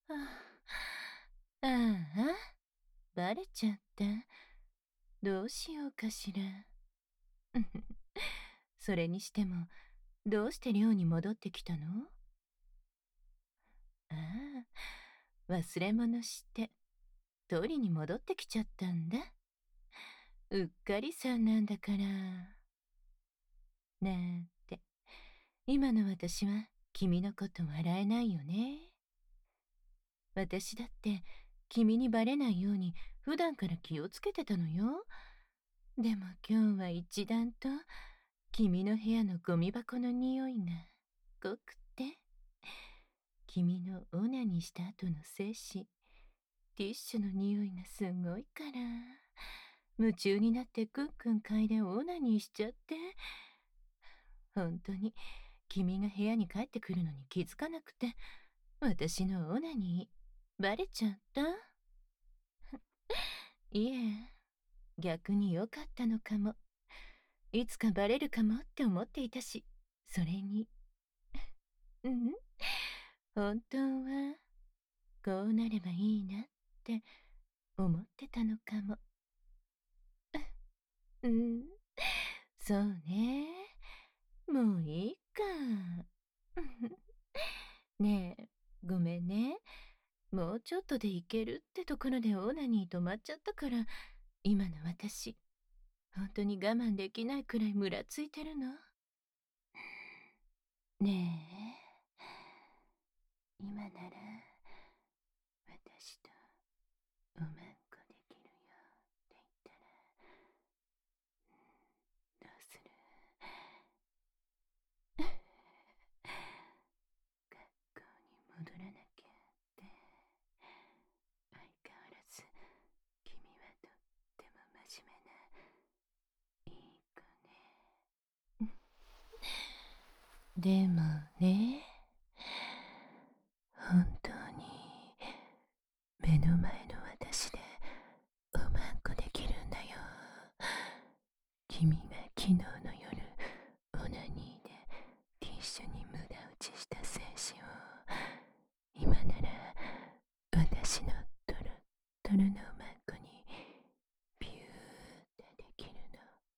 ああ、ああ、バレちゃった。どうしようかしら。それにしても、どうして寮に戻ってきたの？ああ、忘れ物して、取りに戻ってきちゃったんだ。うっかりさんなんだから。なんて、今の私は君のこと笑えないよね。私だって君にバレないように普段から気をつけてたのよ。でも今日は一段と君の部屋のゴミ箱の匂いが濃くて、君のオナニーした後の精子、ティッシュの匂いがすごいから、夢中になってクンクン嗅いでオナニーしちゃって、本当に君が部屋に帰ってくるのに気づかなくて、私のオナニーバレちゃった？いえ、逆に良かったのかも。いつかバレるかもって思っていたし、それに、うん、本当はこうなればいいなって思ってたのかも。うん、そうね。もういいか。ねえ、ごめんね。もうちょっとでいけるってところでオナニー止まっちゃったから、今の私、本当に我慢できないくらいムラついてるの。ねえ、今なら私とおまんこできるよって言ったら、どうする？学校に戻らなきゃって。相変わらず君はとっても真面目ないい子ね。でもね、本当に目の前の私でおまんこできるんだよ。君が昨日の夜オナニーでティッシュに無駄打ちした精子を今なら私のトロットロのおまんこにピューってできるの。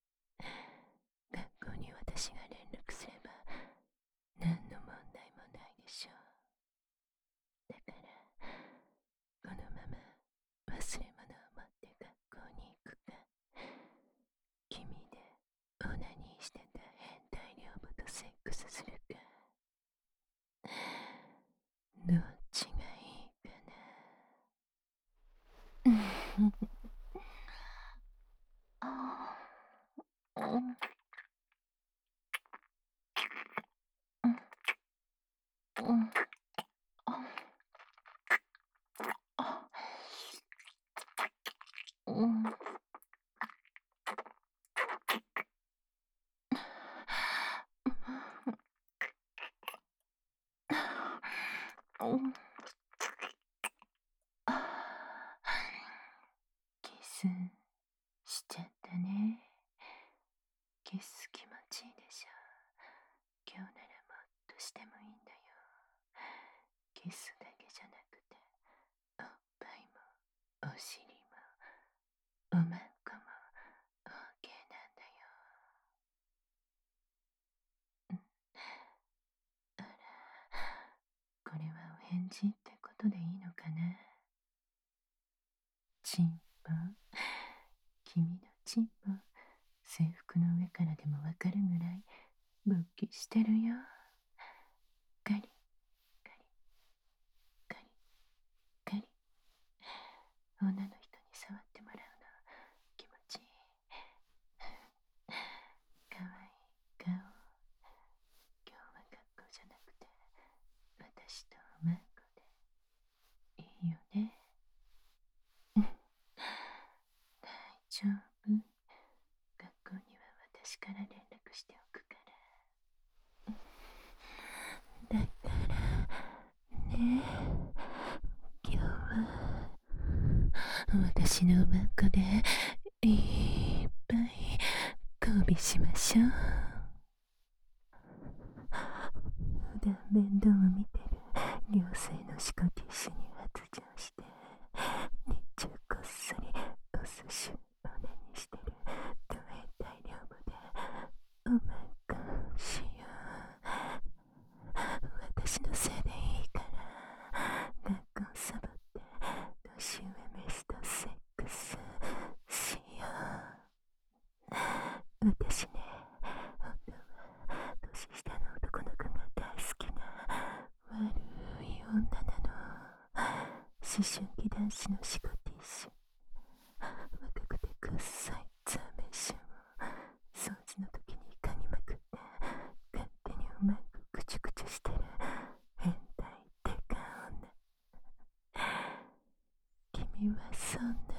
学校に私が連絡すれば何の問題もないでしょう。だからこのまま忘れ物を持って学校に行くか、君でオナニーしてた変態寮母とセックスするか、どっちがいいかな。キスしちゃったね。キス気持ちいいでしょ。今日ならもっとしてもいいんだよ。キスだけじゃなくて、おっぱいもお尻もおまんこも OK なんだよ。あら、これはお返事ってことでいいのかな。チンポ、君のチンポ、制服の上からでもわかるぐらい勃起してるよ。ガリガリガリガリ。女の人に触ってもらうの気持ちいい。かわいい顔。今日は学校じゃなくて私とおまんこでいいよね。大丈夫。学校には私から連絡しておくから。だからね、今日は私のおまんこでいっぱい交尾しましょう。普段面倒を見てる寮生のシコティッシュには春期男子の仕事一緒。若くてくっさいザーメンションを掃除の時にイカにまくって勝手にうまくくちゅくちゅしてる変態デカ女。君はそんな